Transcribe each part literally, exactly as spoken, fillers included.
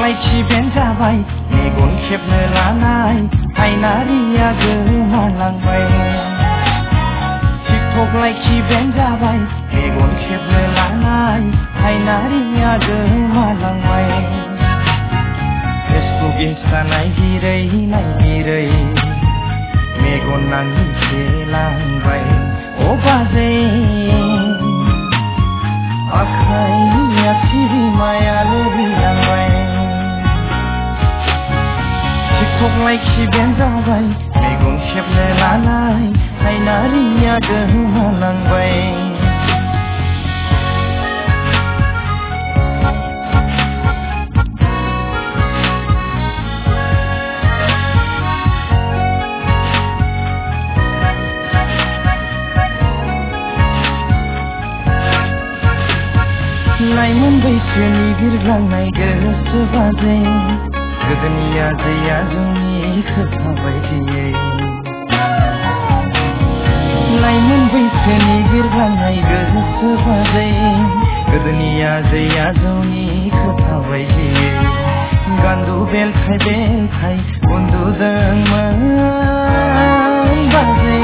खिबेन जाबाय मेगन खेबनो लानाय हायनारिया गोमालांबाय टिकटक लाइक खिबेन जाबाय मेगन खेबनो लानाय हायनारिया गोमालांबाय फेसबुक इन्स्टा नायगिरै नायगिरै मेगन नांसेलांबाय अ बाजै आखाइया सिरिमाया लोरिलांबाय टिकटक लाइक खिबेन जाबाय मेगन खेबनो लानाय हायनारिया गोमालांबाय लाइमोन बैसोनि बिरग्लांनाय गोसो बाजै गोदोनि आजै आजौनि खोथा बायदियै लाइमोन बैसोनि बिरग्लांनाय गोसो बाजै गोदोनि आजै आजौनि खोथा बायदियै गान्दु बेलथाय बेलथाय उन्दुदोंमोन बाजै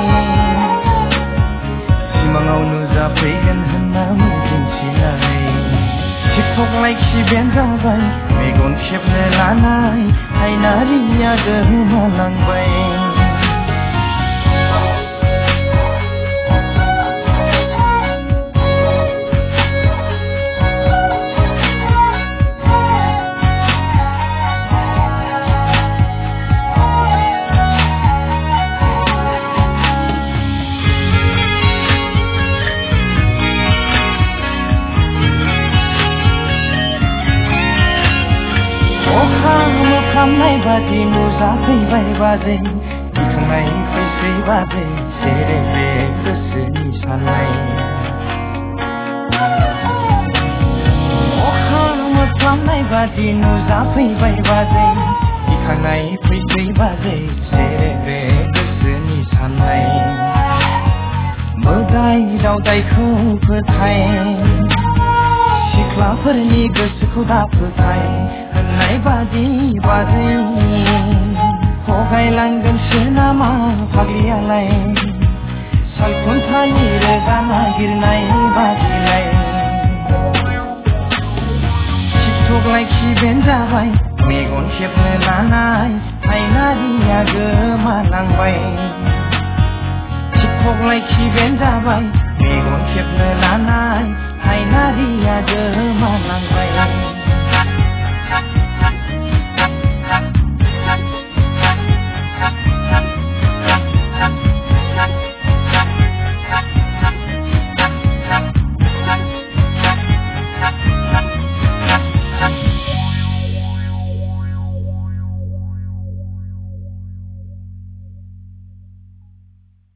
सिमाङाव नुजाफैगोन होनना मिजिंथिनानै टिकटक लाइक खिबेन जाबाय मेगन खेबनो लानाय हायनारिया गोमालांबाय खामनाय बादि नुजाफैबाय बाजै गिखांनाय फैसै बाजै जेरै बे गोसोनि साननाय अखा मोफ्लामनाय बादि नुजाफैबाय बाजै गिखांनाय फैसै बाजै जेरै बे गोसोनि साननाय मोदाय दावदायखौ फोथाय सिख्लाफोरनि गोसोखौ दाफोथाय होननाय बादि बाजै थगायलांगोनसो नामा फाग्लियालाय सालखुन्थानि रोजा नागिरनाय बादिलाय टिकटक लाइक खिबेन जाबाय मेगन खेबनो लानाय हायनारिया गोमालांबाय टिकटक लाइक खिबेन जाबाय मेगन खेबनो लानाय हायनारिया गोमालांबाय